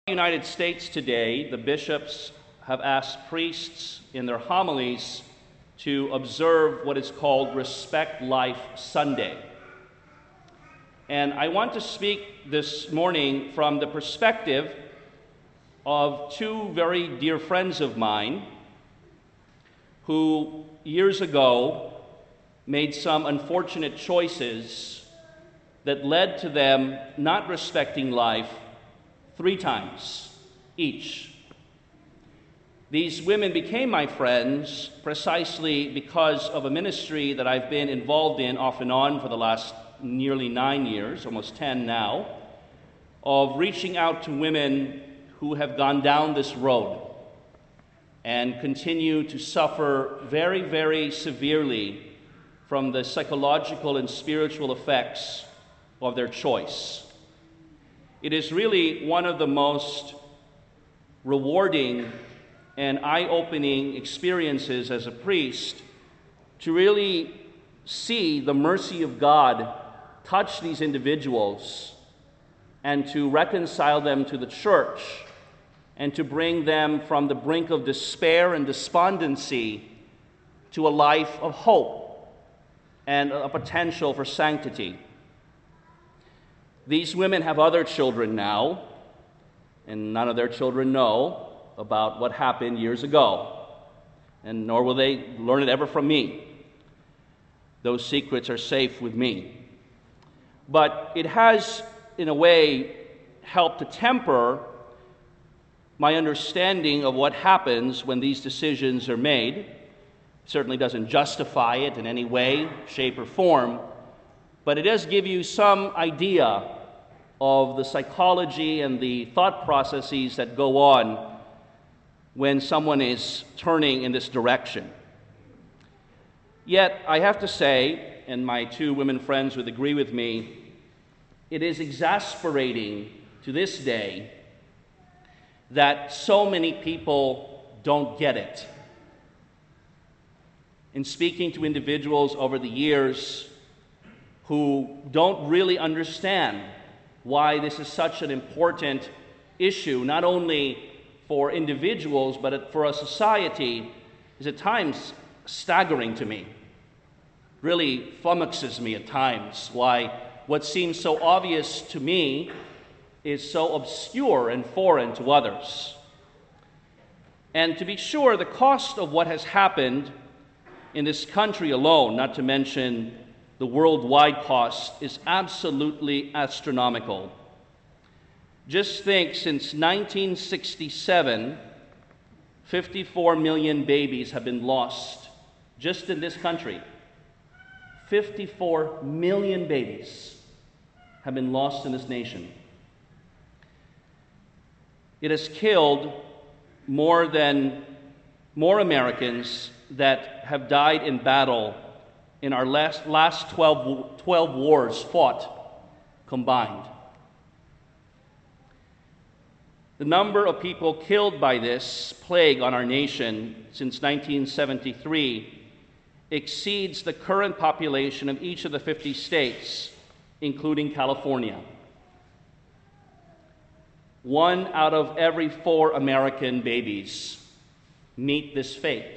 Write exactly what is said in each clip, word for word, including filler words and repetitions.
In the United States today, the bishops have asked priests in their homilies to observe what is called Respect Life Sunday. And I want to speak this morning from the perspective of two very dear friends of mine who years ago made some unfortunate choices that led to them not respecting life three times each. These women became my friends precisely because of a ministry that I've been involved in off and on for the last nearly nine years, almost ten now, of reaching out to women who have gone down this road and continue to suffer very, very severely from the psychological and spiritual effects of their choice. It is really one of the most rewarding and eye-opening experiences as a priest to really see the mercy of God touch these individuals and to reconcile them to the church and to bring them from the brink of despair and despondency to a life of hope and a potential for sanctity. These women have other children now, and none of their children know about what happened years ago, and nor will they learn it ever from me. Those secrets are safe with me. But it has, in a way, helped to temper my understanding of what happens when these decisions are made. It certainly doesn't justify it in any way, shape, or form, but it does give you some idea of the psychology and the thought processes that go on when someone is turning in this direction. Yet, I have to say, and my two women friends would agree with me, it is exasperating to this day that so many people don't get it. In speaking to individuals over the years who don't really understand why this is such an important issue, not only for individuals, but for a society, is at times staggering to me. Really flummoxes me at times why what seems so obvious to me is so obscure and foreign to others. And to be sure, the cost of what has happened in this country alone, not to mention the worldwide cost, is absolutely astronomical. Just think, since nineteen sixty-seven, fifty-four million babies have been lost just in this country. fifty-four million babies have been lost in this nation. It has killed more than more Americans that have died in battle in our last, last twelve, twelve wars fought combined. The number of people killed by this plague on our nation since nineteen seventy-three exceeds the current population of each of the fifty states, including California. One out of every four American babies meet this fate.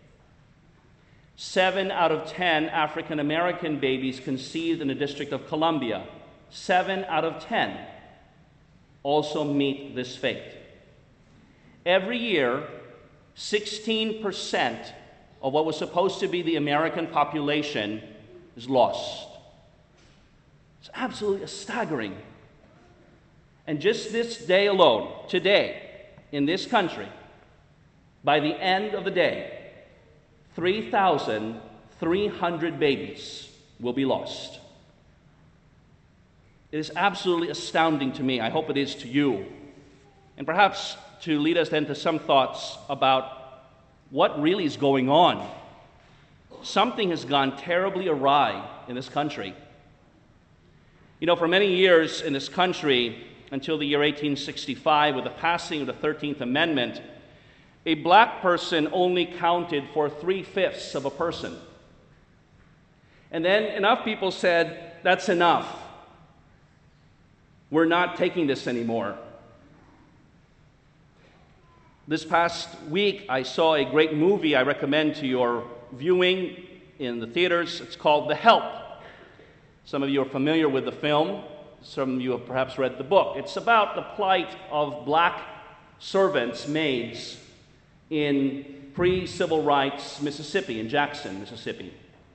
Seven out of ten African American babies conceived in the District of Columbia, seven out of ten also meet this fate. Every year, sixteen percent of what was supposed to be the American population is lost. It's absolutely staggering. And just this day alone, today, in this country, by the end of the day, three thousand three hundred babies will be lost. It is absolutely astounding to me. I hope it is to you. And perhaps to lead us then to some thoughts about what really is going on. Something has gone terribly awry in this country. You know, for many years in this country, until the year eighteen sixty-five, with the passing of the thirteenth Amendment, a black person only counted for three-fifths of a person. And then enough people said, that's enough. We're not taking this anymore. This past week, I saw a great movie I recommend to your viewing in the theaters. It's called The Help. Some of you are familiar with the film. Some of you have perhaps read the book. It's about the plight of black servants, maids, in pre-civil rights Mississippi, in Jackson, Mississippi.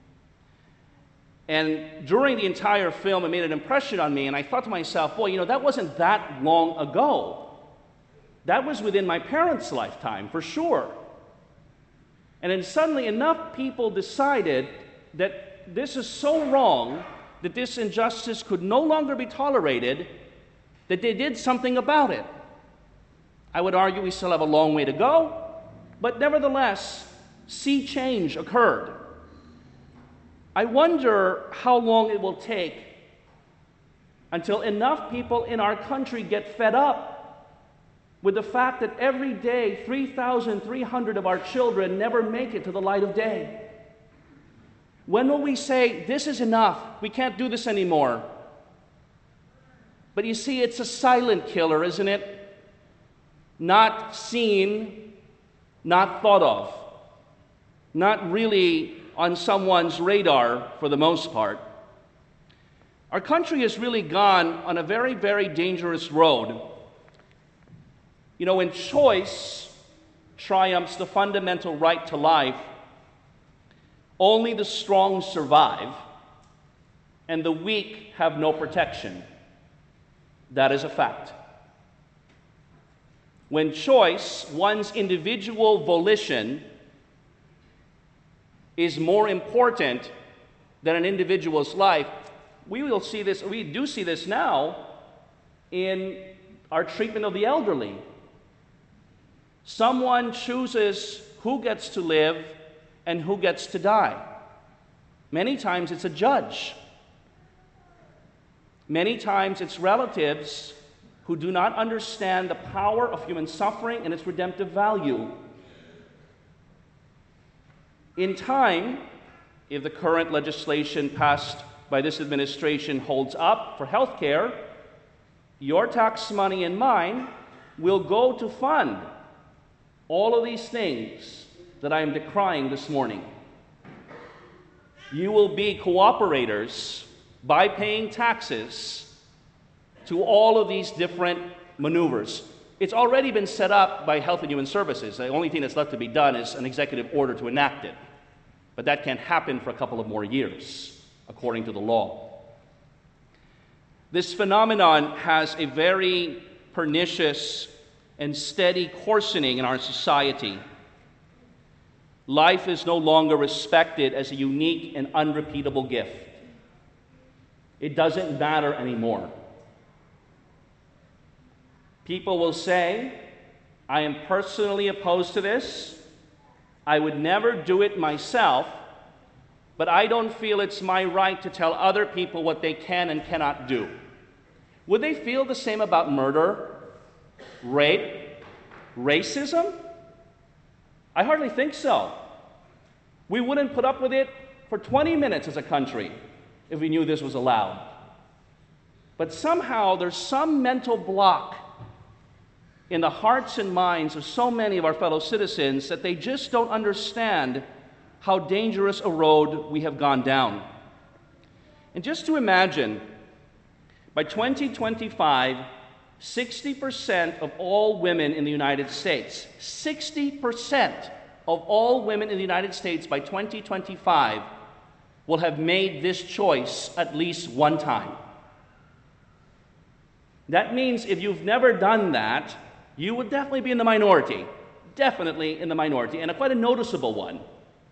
And during the entire film, it made an impression on me, and I thought to myself, boy, you know, that wasn't that long ago. That was within my parents' lifetime, for sure. And then suddenly enough people decided that this is so wrong, that this injustice could no longer be tolerated, that they did something about it. I would argue we still have a long way to go, but nevertheless, sea change occurred. I wonder how long it will take until enough people in our country get fed up with the fact that every day three thousand three hundred of our children never make it to the light of day. When will we say, this is enough, we can't do this anymore? But you see, it's a silent killer, isn't it? Not seen, not thought of, not really on someone's radar for the most part. Our country has really gone on a very, very dangerous road. You know, when choice triumphs the fundamental right to life, only the strong survive, and the weak have no protection. That is a fact. When choice, one's individual volition, is more important than an individual's life, we will see this, we do see this now in our treatment of the elderly. Someone chooses who gets to live and who gets to die. Many times it's a judge. Many times it's relatives who do not understand the power of human suffering and its redemptive value. In time, if the current legislation passed by this administration holds up for health care, your tax money and mine will go to fund all of these things that I am decrying this morning. You will be cooperators by paying taxes to all of these different maneuvers. It's already been set up by Health and Human Services. The only thing that's left to be done is an executive order to enact it. But that can't happen for a couple of more years, according to the law. This phenomenon has a very pernicious and steady coarsening in our society. Life is no longer respected as a unique and unrepeatable gift. It doesn't matter anymore. People will say, I am personally opposed to this. I would never do it myself, but I don't feel it's my right to tell other people what they can and cannot do. Would they feel the same about murder, rape, racism? I hardly think so. We wouldn't put up with it for twenty minutes as a country if we knew this was allowed. But somehow there's some mental block in the hearts and minds of so many of our fellow citizens that they just don't understand how dangerous a road we have gone down. And just to imagine, by twenty twenty-five, sixty percent of all women in the United States, sixty percent of all women in the United States by twenty twenty-five will have made this choice at least one time. That means if you've never done that, you would definitely be in the minority. Definitely in the minority, and a quite a noticeable one.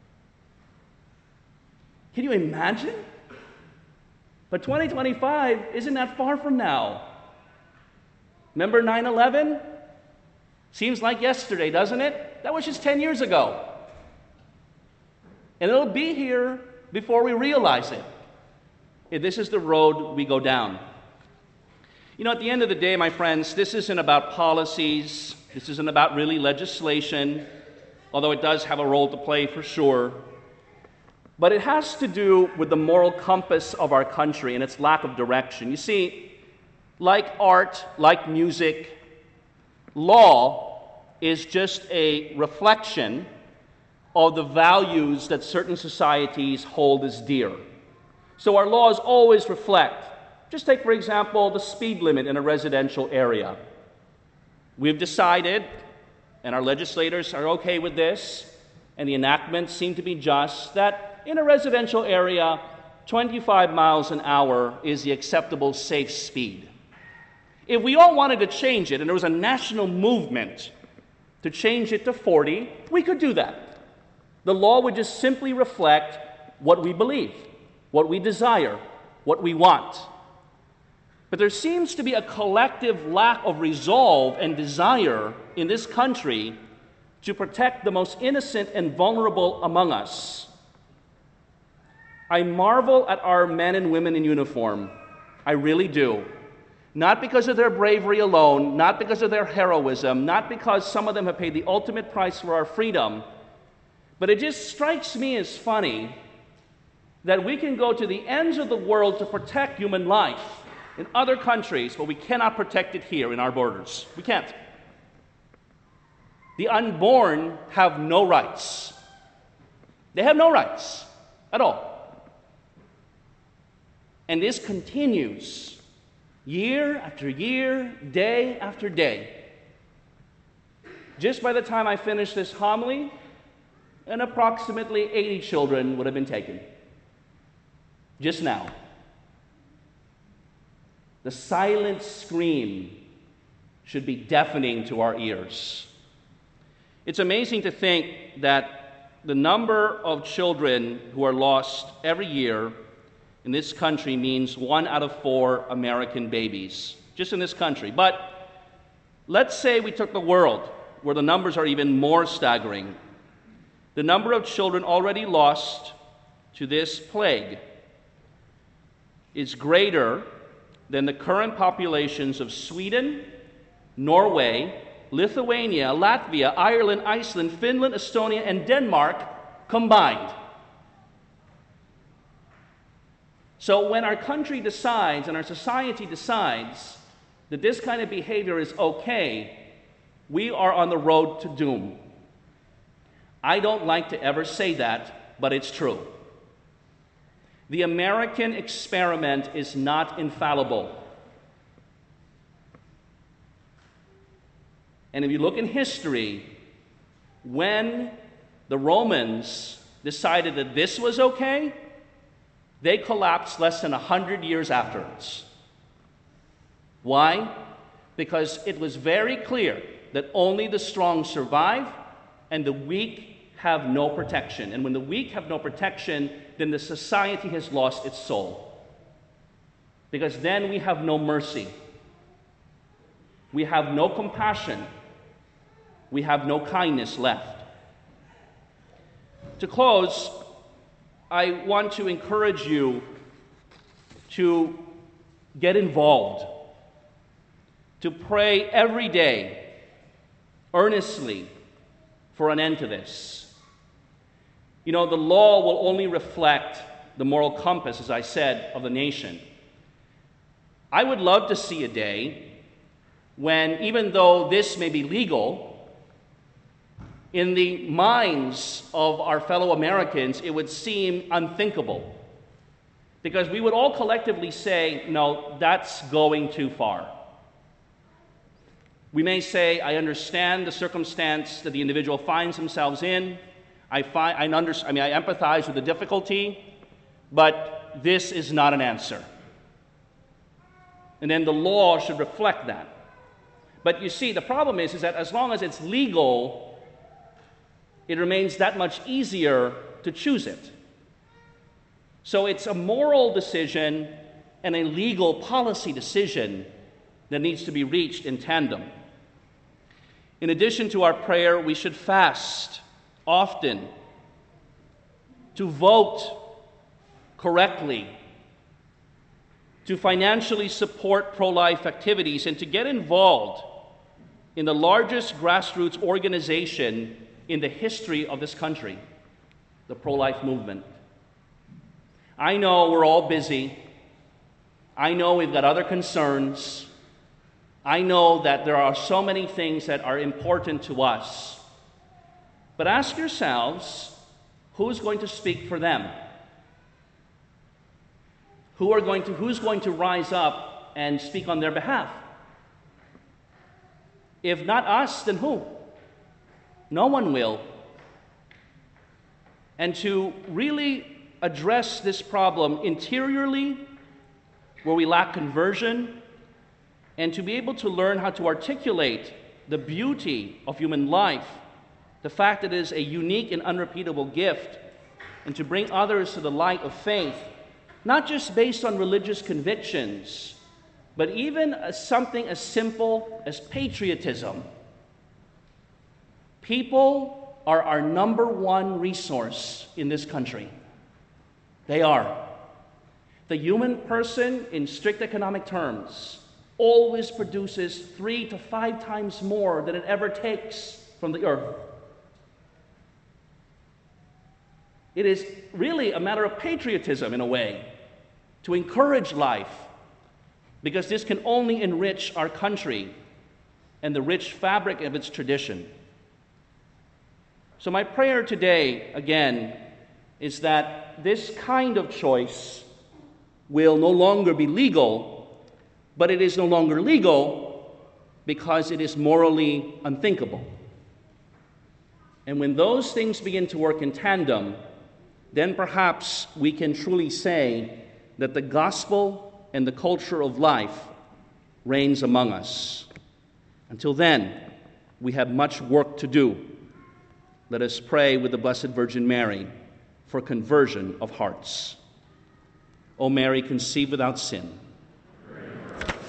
Can you imagine? But twenty twenty-five isn't that far from now. Remember nine eleven? Seems like yesterday, doesn't it? That was just ten years ago. And it'll be here before we realize it. If this is the road we go down. You know, at the end of the day, my friends, this isn't about policies. This isn't about really legislation, although it does have a role to play for sure. But it has to do with the moral compass of our country and its lack of direction. You see, like art, like music, law is just a reflection of the values that certain societies hold as dear. So our laws always reflect. Just take, for example, the speed limit in a residential area. We've decided, and our legislators are okay with this, and the enactments seem to be just, that in a residential area, twenty-five miles an hour is the acceptable safe speed. If we all wanted to change it, and there was a national movement to change it to forty, we could do that. The law would just simply reflect what we believe, what we desire, what we want. But there seems to be a collective lack of resolve and desire in this country to protect the most innocent and vulnerable among us. I marvel at our men and women in uniform. I really do. Not because of their bravery alone, not because of their heroism, not because some of them have paid the ultimate price for our freedom, but it just strikes me as funny that we can go to the ends of the world to protect human life in other countries, but we cannot protect it here in our borders. We can't. The unborn have no rights. They have no rights at all. And this continues year after year, day after day. Just by the time I finish this homily, and approximately eighty children would have been taken. Just now. The silent scream should be deafening to our ears. It's amazing to think that the number of children who are lost every year in this country means one out of four American babies, just in this country. But let's say we took the world, where the numbers are even more staggering. The number of children already lost to this plague is greater than the current populations of Sweden, Norway, Lithuania, Latvia, Ireland, Iceland, Finland, Estonia, and Denmark combined. So when our country decides and our society decides that this kind of behavior is okay, we are on the road to doom. I don't like to ever say that, but it's true. The American experiment is not infallible. And if you look in history, when the Romans decided that this was okay, they collapsed less than one hundred years afterwards. Why? Because it was very clear that only the strong survive and the weak have no protection. And when the weak have no protection, then the society has lost its soul. Because then we have no mercy. We have no compassion. We have no kindness left. To close, I want to encourage you to get involved, to pray every day, earnestly, for an end to this. You know, the law will only reflect the moral compass, as I said, of the nation. I would love to see a day when, even though this may be legal, in the minds of our fellow Americans, it would seem unthinkable. Because we would all collectively say, no, that's going too far. We may say, I understand the circumstance that the individual finds themselves in. I, find, I, under, I mean, I empathize with the difficulty, but this is not an answer. And then the law should reflect that. But you see, the problem is, is that as long as it's legal, it remains that much easier to choose it. So it's a moral decision and a legal policy decision that needs to be reached in tandem. In addition to our prayer, we should fast often, to vote correctly, to financially support pro-life activities, and to get involved in the largest grassroots organization in the history of this country, the pro-life movement. I know we're all busy. I know we've got other concerns. I know that there are so many things that are important to us. But ask yourselves, who's going to speak for them? Who are going to, who's going to rise up and speak on their behalf? If not us, then who? No one will. And to really address this problem interiorly, where we lack conversion, and to be able to learn how to articulate the beauty of human life, the fact that it is a unique and unrepeatable gift, and to bring others to the light of faith, not just based on religious convictions, but even as something as simple as patriotism. People are our number one resource in this country. They are. The human person, in strict economic terms, always produces three to five times more than it ever takes from the earth. It is really a matter of patriotism, in a way, to encourage life, because this can only enrich our country and the rich fabric of its tradition. So my prayer today, again, is that this kind of choice will no longer be legal, but it is no longer legal because it is morally unthinkable. And when those things begin to work in tandem, then perhaps we can truly say that the gospel and the culture of life reigns among us. Until then, we have much work to do. Let us pray with the Blessed Virgin Mary for conversion of hearts. O Mary, conceived without sin,